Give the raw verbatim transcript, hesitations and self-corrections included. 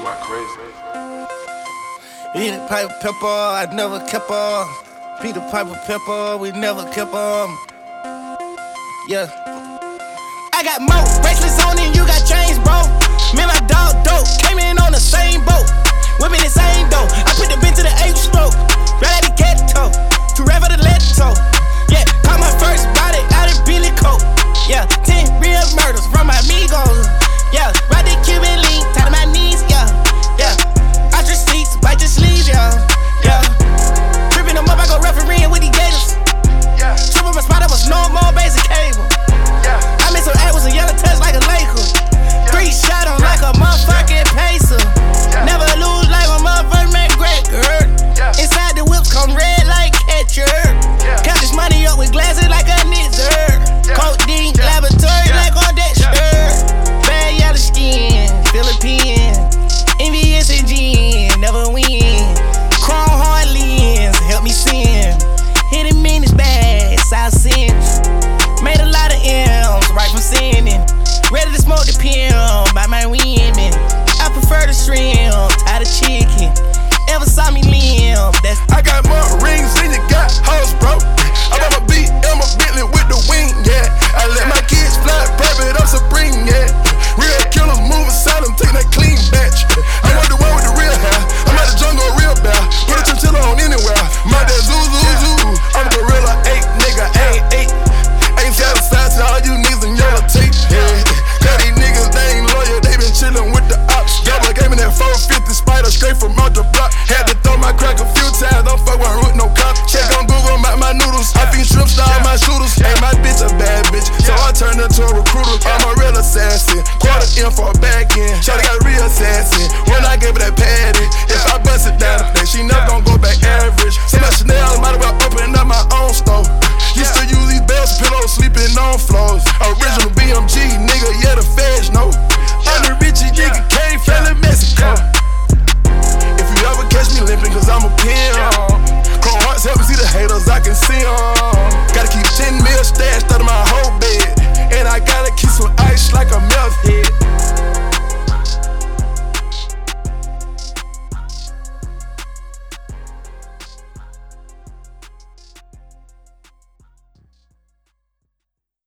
Eat the pipe of pepper, I never kept on. Beat the pipe of pepper, we never kept on. Yeah. I got more bracelets on than you got chains, bro. Me and my dog dope, came in on the same boat. Women the same dough. I put the bitch to the eighth stroke. Right at the ghetto, to rev the leto. Yeah, caught my first body out of Billy Coat. Yeah, ten real murders from my amigos. Yeah, ride the Cuban link, tied to my knees, yeah. Yeah, I just sleeps, bite your sleeves, yeah. Yeah, tripping them up, I go refereeing with the gators. Yeah, tripping my spot, I was no more basic cable. Yeah, I made some act with some yellow touch like a Laker. Yeah. Three shot on like a motherfucking pacer. Yeah. Never lose like a motherfucking McGregor. Yeah. Inside the whips come red like ketchup. Yeah. Count this money up with glasses like a nizzer. Yeah. Codeine yeah. laboratory yeah. like on that yeah. shirt. Bad yellow skin, Philippine. Envious and gin, never win. Chrome hard lens, help me sin. Hit him in his bag, South Central. Made a lot of M's right from sinning. Ready to smoke the pill by my women. I prefer the shrimp, tie the chicken. Ever saw me limp, that's I got more rings than you got hoes, bro. I bought my beat and my Bentley with the wing, yeah. I let my kids fly private up Supreme, yeah. Real killers move asylum, take that clean batch. I want the one with the real hair. I'm at the jungle, real bear. Put a chinchilla on anywhere. My dad zoo, zoo, zoo. I'm a gorilla, eight, nigga, ain't eight. Ain't satisfied to all you niggas in yellow tape, yeah. Cause these niggas, they ain't loyal, they been chillin' with the ops. Double gave me that four fifty spider straight from out the block. Had to throw my crack a few times, don't fuck around with no cop. Check on Google, my, my noodles. I feed shrimp to all my shooters. Ain't my bitch a bad bitch, so I turned into a recruiter. I'm a real assassin, quarter in for a back end. Shawty got real assassin, when I gave her that patty. If I bust it down today, she never gon' go back average. So my Chanel, might as well open up my own store. Used to use these bells, pillows, sleeping on floors. Original B M G, nigga.